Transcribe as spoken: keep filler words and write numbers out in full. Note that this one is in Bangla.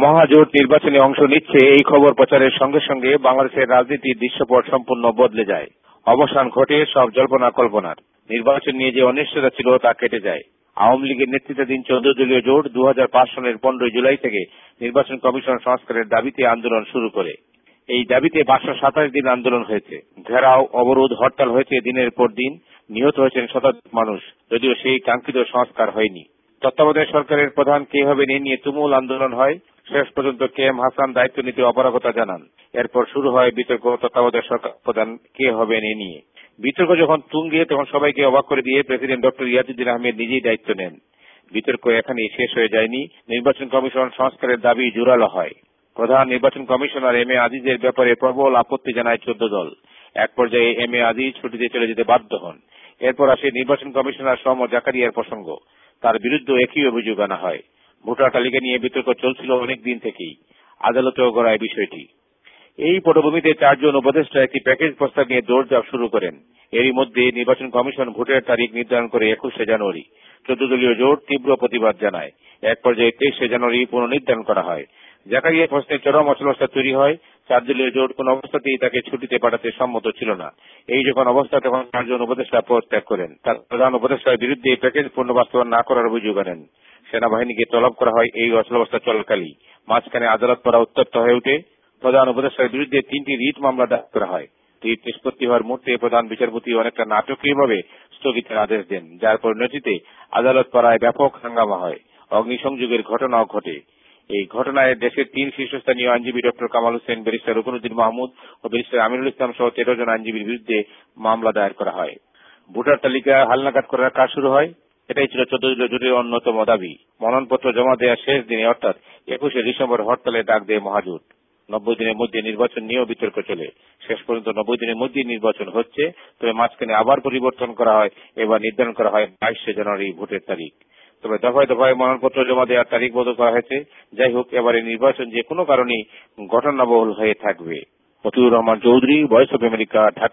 মহাজোট নির্বাচনে অংশ নিচ্ছে এই খবর প্রচারের সঙ্গে সঙ্গে বাংলাদেশের রাজনীতির দৃশ্যপট সম্পূর্ণ বদলে যায়। অবসান ঘটে সব জল্পনা কল্পনার। নির্বাচন নিয়ে যে অনিশ্চয়তা ছিল তা কেটে যায়। আওয়ামী লীগের নেতৃত্বাধীন চোদ্দ দলীয় জোট দু হাজার পাঁচ সনের পনেরোই জুলাই থেকে নির্বাচন কমিশন সংস্কারের দাবিতে আন্দোলন শুরু করে। এই দাবিতে পাঁচশো সাতাশ দিন আন্দোলন হয়েছে। ঘেরাও, অবরোধ, হরতাল হয়েছে দিনের পর দিন। নিহত হয়েছেন শতাধিক মানুষ, যদিও সেই কাঙ্ক্ষিত সংস্কার হয়নি। তত্ত্বাবধায়ক সরকারের প্রধান কে হবেন এ নিয়ে তুমুল আন্দোলন হয়। শেষ পর্যন্ত কে এম হাসান দায়িত্ব নিতে অপারগতা জানান। এরপর শুরু হয় বিতর্ক তত্ত্বাবধায়ক সরকার প্রধান কে হবেন এ নিয়ে। বিতর্ক যখন তুঙ্গে তখন সবাইকে অবাক করে দিয়ে প্রেসিডেন্ট ডক্টর ইয়াজউদ্দিন আহমেদ নিজেই দায়িত্ব নেন। বিতর্ক এখানেই শেষ হয়ে যায়নি। নির্বাচন কমিশন সংস্কারের দাবি জোরালো হয়। প্রধান নির্বাচন কমিশনার এম এ আজিজের ব্যাপারে প্রবল আপত্তি জানায় চোদ্দ দল। এক পর্যায়ে এম এ আজিজ ছুটিতে চলে যেতে বাধ্য হন। এরপর আসে নির্বাচন কমিশনার সম জাকারিয়ার প্রসঙ্গ। তার বিরুদ্ধে একই অভিযোগ আনা হয়। ভোটার তালিকা নিয়ে বিতর্ক চলছিল অনেক দিন থেকেই। আদালতেও গড়ায় বিষয়টি। এই পটভূমিতে চারজন উপদেষ্টা একটি প্যাকেজ প্রস্তাব নিয়ে দৌড়ঝাঁপ শুরু করেন। এরই মধ্যে নির্বাচন কমিশন ভোটের তারিখ নির্ধারণ করে একুশে জানুয়ারি। চোদ্দ দলীয় জোট তীব্র প্রতিবাদ জানায়। এক পর্যায়ে তেইশে জানুয়ারি পুনর্নির্ধারণ করা হয়। জাকারিয়া প্রশ্নে চরম অচলাবস্থা তৈরি হয়। চার দলীয় জোট কোন অবস্থাতেই তাকে ছুটিতে পাঠাতে সম্মত ছিল না। এই যখন অবস্থা তখন চারজন উপদেষ্টা পদত্যাগ করেন। তার প্রধান উপদেষ্টার বিরুদ্ধে প্যাকেজ পূর্ণ বাস্তবায়ন না করার অভিযোগ আনেন। সেনাবাহিনীকে তলব করা হয় এই অচলাবস্থা চলাকালই। মাঝখানে আদালত পড়া উত্তপ্ত হয়ে ওঠে। প্রধান উপদেষ্টার বিরুদ্ধে তিনটি রিট মামলা দায়ের করা হয়। রিট নিষ্পত্তি হওয়ার মুহূর্তে প্রধান বিচারপতি অনেকটা নাটকীয়ভাবে স্থগিতের আদেশ দেন, যার পরিণতিতে আদালত পাড়ায় ব্যাপক হাঙ্গামা হয়। অগ্নিসংযোগের ঘটনাও ঘটে। এই ঘটনায় দেশের তিন শীর্ষস্থানীয় আইনজীবী ডক্টর কামাল হোসেন, ব্যারিস্টার রুকনউদ্দিন মাহমুদ ও ব্যারিস্টার আমিনুল ইসলাম সহ তেরো জন আইনজীবীর বিরুদ্ধে মামলা দায়ের করা হয়। ভোটার তালিকা হালনাগাদ করার কাজ শুরু হয়। এটাই ছিল চোদ্দ দলীয় জোটের অন্যতম দাবি। মনোনয়নপত্র জমা দেওয়ার শেষ দিনে অর্থাৎ একুশে ডিসেম্বর হরতালে ডাক দেয় মহাজোট। নব্বই দিনের মধ্যে নির্বাচন নিয়েও বিতর্ক চলে। শেষ পর্যন্ত নব্বই দিনের মধ্যেই নির্বাচন হচ্ছে। তবে মাঝখানে আবার পরিবর্তন করা হয়। এবার নির্ধারণ করা হয় বাইশে জানুয়ারি ভোটের তারিখ। তবে দফায় দফায় মনোনয়নপত্র জমা দেওয়ার তারিখ বদল করা হয়েছে। যাই হোক, এবারে নির্বাচন যে কোনো কারণেই ঘটনাবহুল হয়ে থাকবে। Motiur Rahman Chowdhury, voice of America, Dhaka.